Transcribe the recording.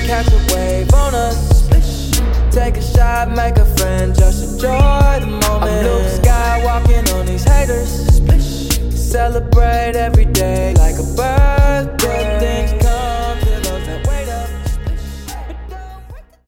catch a wave on us. Take a shot, make a friend, just enjoy the moment. I'm Luke Skywalking on these haters. Celebrate every day like a birthday. Good things